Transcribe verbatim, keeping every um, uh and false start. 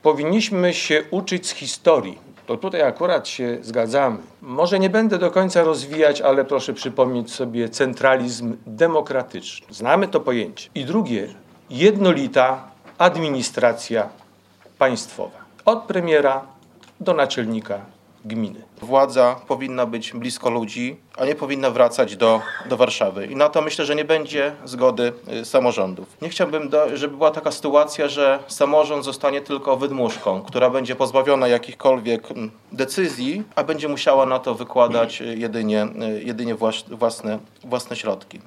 Powinniśmy się uczyć z historii. To tutaj akurat się zgadzamy. Może nie będę do końca rozwijać, ale proszę przypomnieć sobie centralizm demokratyczny. Znamy to pojęcie. I drugie, jednolita administracja państwowa. Od premiera do naczelnika gminy. Władza powinna być blisko ludzi, a nie powinna wracać do, do Warszawy. I na to myślę, że nie będzie zgody y, samorządów. Nie chciałbym, do, żeby była taka sytuacja, że samorząd zostanie tylko wydmuszką, która będzie pozbawiona jakichkolwiek mm, decyzji, a będzie musiała na to wykładać y, jedynie, y, jedynie włas, własne, własne środki.